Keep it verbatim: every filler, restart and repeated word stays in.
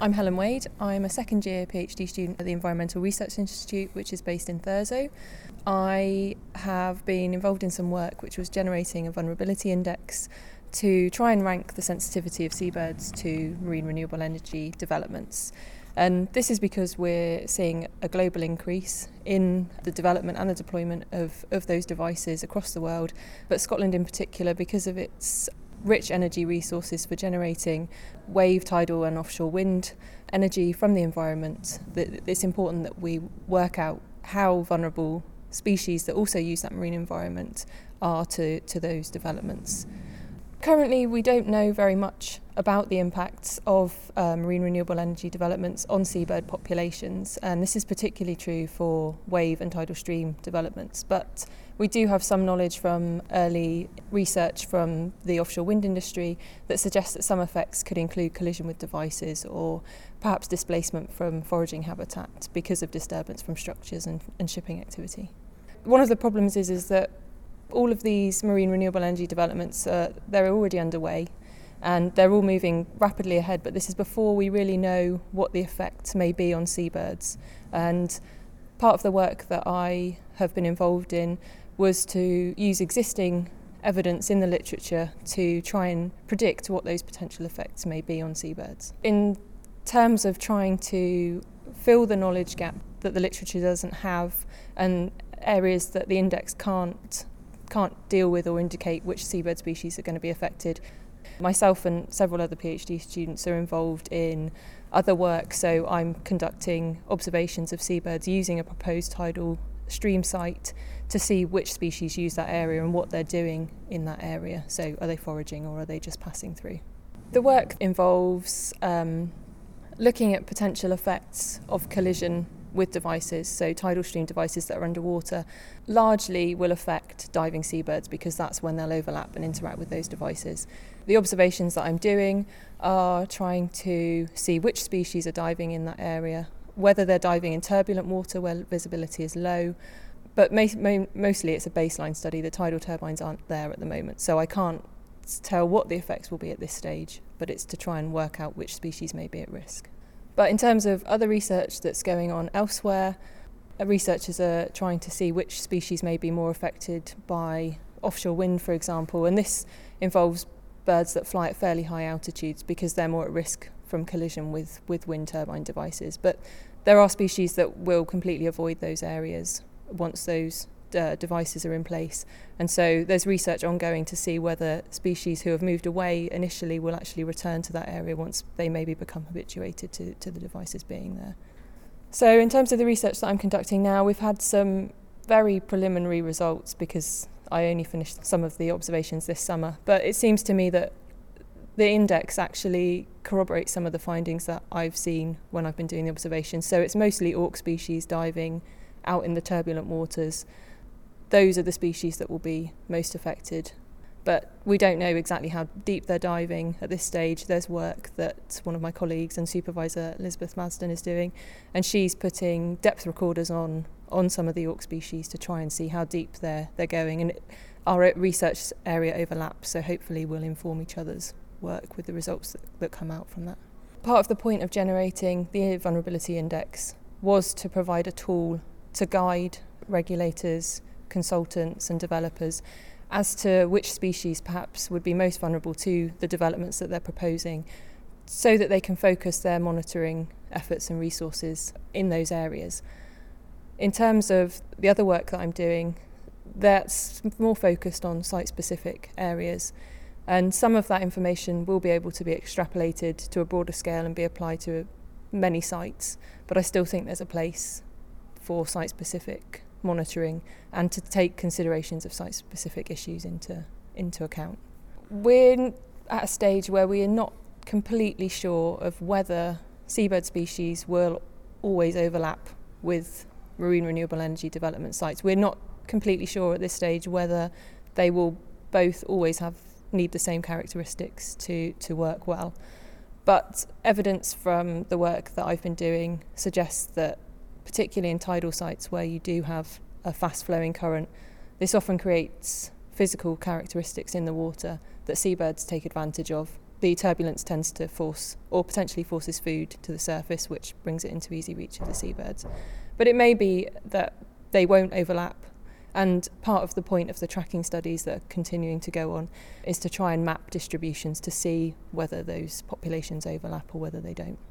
I'm Helen Wade. I'm a second year PhD student at the Environmental Research Institute, which is based in Thurso. I have been involved in some work which was generating a vulnerability index to try and rank the sensitivity of seabirds to marine renewable energy developments. And this is because we're seeing a global increase in the development and the deployment of, of those devices across the world, but Scotland in particular, because of its rich energy resources for generating wave, tidal and offshore wind energy from the environment, that it's important that we work out how vulnerable species that also use that marine environment are to, to those developments. Currently, we don't know very much about the impacts of uh, marine renewable energy developments on seabird populations, and this is particularly true for wave and tidal stream developments. But we do have some knowledge from early research from the offshore wind industry that suggests that some effects could include collision with devices or perhaps displacement from foraging habitat because of disturbance from structures and, and shipping activity. One of the problems is, is that all of these marine renewable energy developments, uh, they're already underway and they're all moving rapidly ahead, but this is before we really know what the effects may be on seabirds. And part of the work that I have been involved in was to use existing evidence in the literature to try and predict what those potential effects may be on seabirds. In terms of trying to fill the knowledge gap that the literature doesn't have and areas that the index can't can't deal with or indicate which seabird species are going to be affected. Myself and several other PhD students are involved in other work, so I'm conducting observations of seabirds using a proposed tidal stream site to see which species use that area and what they're doing in that area. So are they foraging or are they just passing through? The work involves um, looking at potential effects of collision with devices, so tidal stream devices that are underwater, largely will affect diving seabirds because that's when they'll overlap and interact with those devices. The observations that I'm doing are trying to see which species are diving in that area, whether they're diving in turbulent water where visibility is low, but ma- mostly it's a baseline study. The tidal turbines aren't there at the moment, so I can't tell what the effects will be at this stage, but it's to try and work out which species may be at risk. But in terms of other research that's going on elsewhere, researchers are trying to see which species may be more affected by offshore wind, for example, and this involves birds that fly at fairly high altitudes because they're more at risk from collision with, with wind turbine devices. But there are species that will completely avoid those areas once those uh, devices are in place. And so there's research ongoing to see whether species who have moved away initially will actually return to that area once they maybe become habituated to, to the devices being there. So in terms of the research that I'm conducting now, we've had some very preliminary results because I only finished some of the observations this summer, but it seems to me that the index actually corroborates some of the findings that I've seen when I've been doing the observations. So it's mostly auk species diving out in the turbulent waters. Those are the species that will be most affected. But we don't know exactly how deep they're diving at this stage. There's work that one of my colleagues and supervisor Elizabeth Masden is doing, and she's putting depth recorders on on some of the auk species to try and see how deep they're, they're going. And our research area overlaps, so hopefully we'll inform each other's work with the results that, that come out from that. Part of the point of generating the vulnerability index was to provide a tool to guide regulators, consultants and developers as to which species perhaps would be most vulnerable to the developments that they're proposing, so that they can focus their monitoring efforts and resources in those areas. In terms of the other work that I'm doing, that's more focused on site-specific areas, and some of that information will be able to be extrapolated to a broader scale and be applied to many sites, but I still think there's a place for site-specific monitoring and to take considerations of site-specific issues into into account. We're at a stage where we are not completely sure of whether seabird species will always overlap with marine renewable energy development sites. We're not completely sure at this stage whether they will both always have need the same characteristics to, to work well. But evidence from the work that I've been doing suggests that particularly in tidal sites where you do have a fast-flowing current, this often creates physical characteristics in the water that seabirds take advantage of the turbulence tends to force or potentially forces food to the surface, which brings it into easy reach of the seabirds. But it may be that they won't overlap. And part of the point of the tracking studies that are continuing to go on is to try and map distributions to see whether those populations overlap or whether they don't.